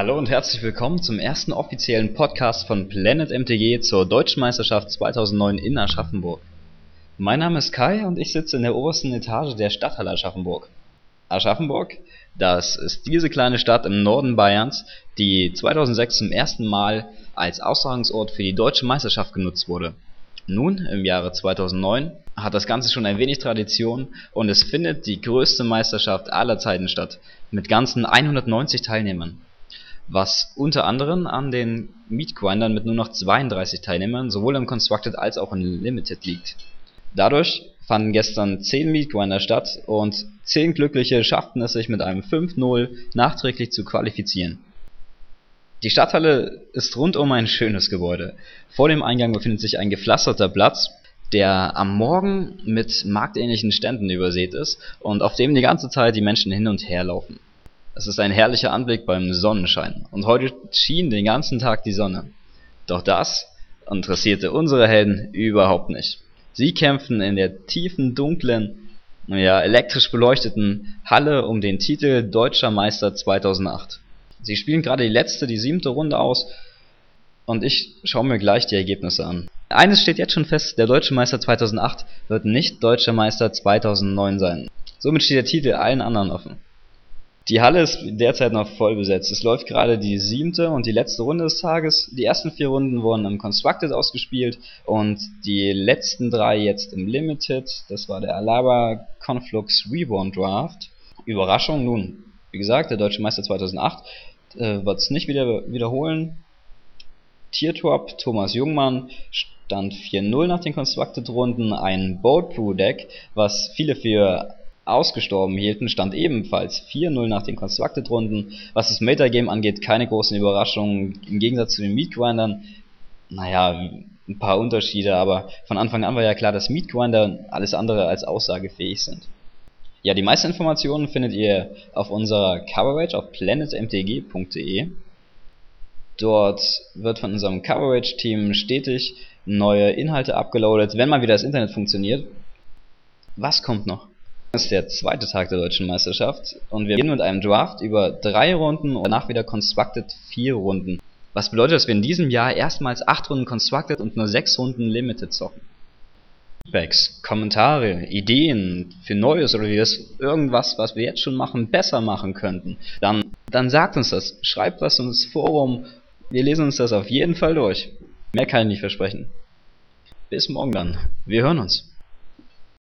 Hallo und herzlich willkommen zum ersten offiziellen Podcast von Planet MTG zur Deutschen Meisterschaft 2009 in Aschaffenburg. Mein Name ist Kai und ich sitze in der obersten Etage der Stadthalle Aschaffenburg. Aschaffenburg, das ist diese kleine Stadt im Norden Bayerns, die 2006 zum ersten Mal als Austragungsort für die Deutsche Meisterschaft genutzt wurde. Nun, im Jahre 2009, hat das Ganze schon ein wenig Tradition und es findet die größte Meisterschaft aller Zeiten statt, mit ganzen 190 Teilnehmern. Was unter anderem an den Meatgrindern mit nur noch 32 Teilnehmern sowohl im Constructed als auch im Limited liegt. Dadurch fanden gestern 10 Meatgrinder statt und 10 Glückliche schafften es sich mit einem 5-0 nachträglich zu qualifizieren. Die Stadthalle ist rundum ein schönes Gebäude. Vor dem Eingang befindet sich ein gepflasterter Platz, der am Morgen mit marktähnlichen Ständen übersät ist und auf dem die ganze Zeit die Menschen hin und her laufen. Es ist ein herrlicher Anblick beim Sonnenschein und heute schien den ganzen Tag die Sonne. Doch das interessierte unsere Helden überhaupt nicht. Sie kämpften in der tiefen, dunklen, elektrisch beleuchteten Halle um den Titel Deutscher Meister 2008. Sie spielen gerade die 7. Runde aus und ich schaue mir gleich die Ergebnisse an. Eines steht jetzt schon fest, der Deutsche Meister 2008 wird nicht Deutscher Meister 2009 sein. Somit steht der Titel allen anderen offen. Die Halle ist derzeit noch voll besetzt. Es läuft gerade die 7. und die letzte Runde des Tages. Die ersten 4 Runden wurden im Constructed ausgespielt und die letzten 3 jetzt im Limited. Das war der Alaba Conflux Reborn Draft. Überraschung, nun, wie gesagt, der Deutsche Meister 2008 wird es nicht wiederholen. Tiertop Thomas Jungmann stand 4-0 nach den Constructed-Runden. Ein Boat Brew Deck, was viele für ausgestorben hielten, stand ebenfalls 4-0 nach den Constructed-Runden. Was das Metagame angeht, keine großen Überraschungen. Im Gegensatz zu den Meatgrindern, ein paar Unterschiede, aber von Anfang an war ja klar, dass Meatgrinder alles andere als aussagefähig sind. Ja, die meisten Informationen findet ihr auf unserer Coverage auf planetmtg.de. Dort wird von unserem Coverage-Team stetig neue Inhalte abgeloadet, wenn mal wieder das Internet funktioniert. Was kommt noch? Das ist der zweite Tag der Deutschen Meisterschaft und wir beginnen mit einem Draft über 3 Runden und danach wieder Constructed 4 Runden. Was bedeutet, dass wir in diesem Jahr erstmals 8 Runden Constructed und nur 6 Runden Limited zocken. Feedbacks, Kommentare, Ideen für Neues oder wie wir irgendwas, was wir jetzt schon machen, besser machen könnten, dann sagt uns das. Schreibt was ins Forum. Wir lesen uns das auf jeden Fall durch. Mehr kann ich nicht versprechen. Bis morgen dann. Wir hören uns.